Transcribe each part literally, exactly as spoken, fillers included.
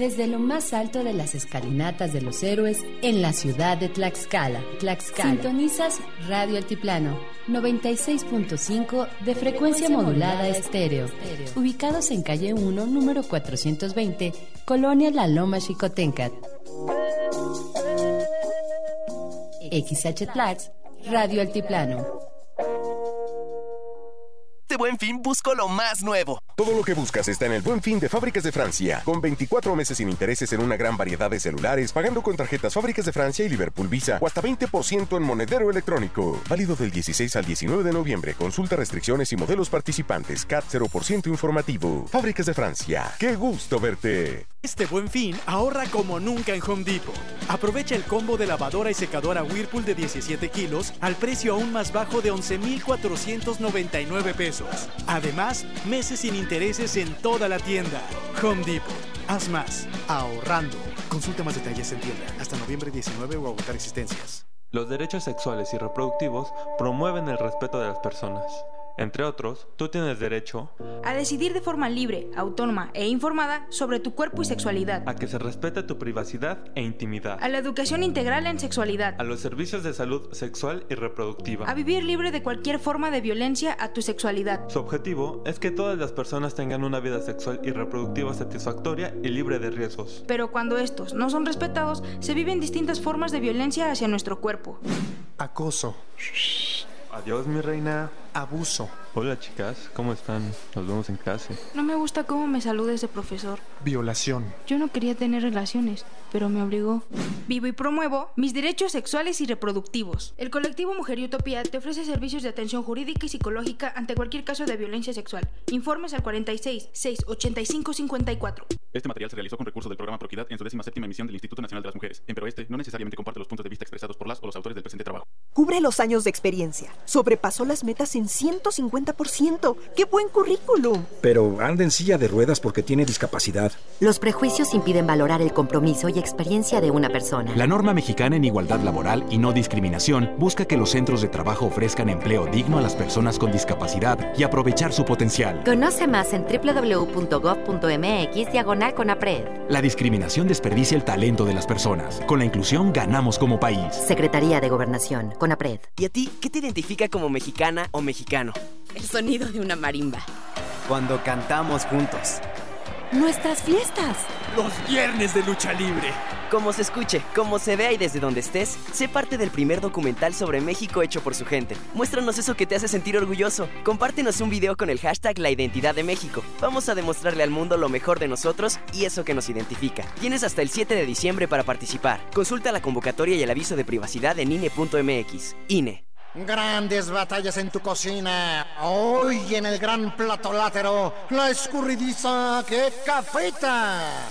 desde lo más alto de las escalinatas de los héroes en la ciudad de Tlaxcala. Tlaxcala. Sintonizas Radio Altiplano, noventa y seis punto cinco de frecuencia modulada estéreo. Ubicados en calle uno, número cuatrocientos veinte, Colonia La Loma Xicotencat. X H Tlax, Radio Altiplano. Este Buen Fin busco lo más nuevo. Todo lo que buscas está en el Buen Fin de Fábricas de Francia, con veinticuatro meses sin intereses en una gran variedad de celulares, pagando con tarjetas Fábricas de Francia y Liverpool Visa, o hasta veinte por ciento en monedero electrónico. Válido del dieciséis al diecinueve de noviembre. Consulta restricciones y modelos participantes. C A T cero por ciento informativo. Fábricas de Francia. ¡Qué gusto verte! Este Buen Fin ahorra como nunca en Home Depot. Aprovecha el combo de lavadora y secadora Whirlpool de diecisiete kilos al precio aún más bajo de once mil cuatrocientos noventa y nueve pesos. Además, meses sin intereses en toda la tienda. Home Depot. Haz más, ahorrando. Consulta más detalles en tienda hasta noviembre diecinueve o agotar existencias. Los derechos sexuales y reproductivos promueven el respeto de las personas. Entre otros, tú tienes derecho a decidir de forma libre, autónoma e informada sobre tu cuerpo y sexualidad, a que se respete tu privacidad e intimidad, a la educación integral en sexualidad, a los servicios de salud sexual y reproductiva, a vivir libre de cualquier forma de violencia a tu sexualidad. Su objetivo es que todas las personas tengan una vida sexual y reproductiva satisfactoria y libre de riesgos. Pero cuando estos no son respetados, se viven distintas formas de violencia hacia nuestro cuerpo. Acoso. Adiós, mi reina. Abuso. Hola, chicas, ¿cómo están? Nos vemos en clase. No me gusta cómo me saluda ese profesor. Violación. Yo no quería tener relaciones, pero me obligó. Vivo y promuevo mis derechos sexuales y reproductivos. El colectivo Mujer y Utopía te ofrece servicios de atención jurídica y psicológica ante cualquier caso de violencia sexual. Informes al cuarenta y seis, seiscientos ochenta y cinco, cincuenta y cuatro. Este material se realizó con recursos del programa Proequidad en su décima séptima emisión del Instituto Nacional de las Mujeres. Empero este no necesariamente comparte los puntos de vista expresados por las o los autores del presente trabajo. Cubre los años de experiencia. Sobrepasó las metas en ciento cincuenta por ciento. ¡Qué buen currículum! Pero anda en silla de ruedas porque tiene discapacidad. Los prejuicios impiden valorar el compromiso y experiencia de una persona. La norma mexicana en igualdad laboral y no discriminación busca que los centros de trabajo ofrezcan empleo digno a las personas con discapacidad y aprovechar su potencial. Conoce más en doble u doble u doble u punto gov punto eme equis diagonal CONAPRED. La discriminación desperdicia el talento de las personas. Con la inclusión ganamos como país. Secretaría de Gobernación, CONAPRED. ¿Y a ti qué te identifica como mexicana o mexicano? El sonido de una marimba. Cuando cantamos juntos. Nuestras fiestas. Los viernes de lucha libre. Como se escuche, como se vea y desde donde estés, sé parte del primer documental sobre México hecho por su gente. Muéstranos eso que te hace sentir orgulloso. Compártenos un video con el hashtag La Identidad de México. Vamos a demostrarle al mundo lo mejor de nosotros y eso que nos identifica. Tienes hasta el siete de diciembre para participar. Consulta la convocatoria y el aviso de privacidad en I N E punto M X. I N E. Grandes batallas en tu cocina. Hoy en el gran plato látero, la escurridiza que cafeta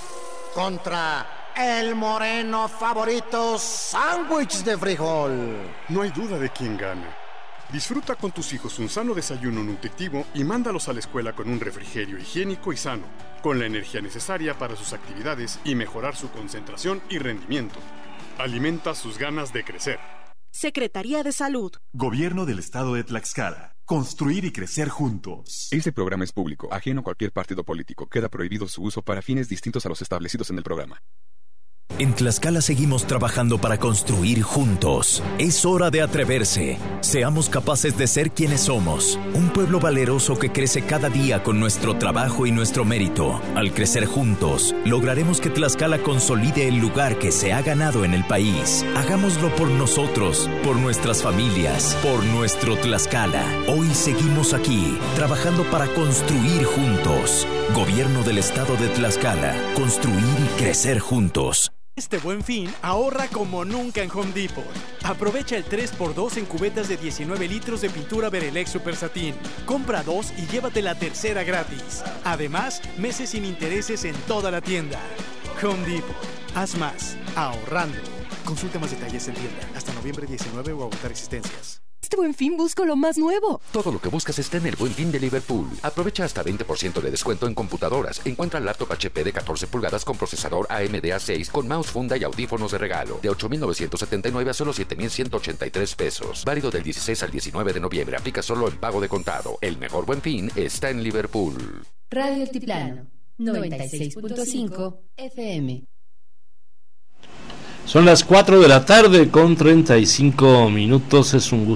contra el moreno favorito sándwich de frijol. No hay duda de quién gana. Disfruta con tus hijos un sano desayuno nutritivo y mándalos a la escuela con un refrigerio higiénico y sano, con la energía necesaria para sus actividades y mejorar su concentración y rendimiento. Alimenta sus ganas de crecer. Secretaría de Salud. Gobierno del Estado de Tlaxcala. Construir y crecer juntos. Este programa es público, ajeno a cualquier partido político. Queda prohibido su uso para fines distintos a los establecidos en el programa. En Tlaxcala seguimos trabajando para construir juntos. Es hora de atreverse. Seamos capaces de ser quienes somos. Un pueblo valeroso que crece cada día con nuestro trabajo y nuestro mérito. Al crecer juntos, lograremos que Tlaxcala consolide el lugar que se ha ganado en el país. Hagámoslo por nosotros, por nuestras familias, por nuestro Tlaxcala. Hoy seguimos aquí, trabajando para construir juntos. Gobierno del Estado de Tlaxcala. Construir y crecer juntos. Este Buen Fin ahorra como nunca en Home Depot. Aprovecha el tres por dos en cubetas de diecinueve litros de pintura Berelex Super Satin. Compra dos y llévate la tercera gratis. Además, meses sin intereses en toda la tienda. Home Depot. Haz más, ahorrando. Consulta más detalles en tienda hasta noviembre diecinueve o agotar existencias. Este Buen Fin busco lo más nuevo. Todo lo que buscas está en el Buen Fin de Liverpool. Aprovecha hasta veinte por ciento de descuento en computadoras. Encuentra laptop H P de catorce pulgadas con procesador A M D A seis con mouse, funda y audífonos de regalo. De ocho mil novecientos setenta y nueve a solo siete mil ciento ochenta y tres pesos. Válido del dieciséis al diecinueve de noviembre. Aplica solo en pago de contado. El mejor Buen Fin está en Liverpool. Radio Altiplano, noventa y seis punto cinco F M. Son las cuatro de la tarde con treinta y cinco minutos. Es un gusto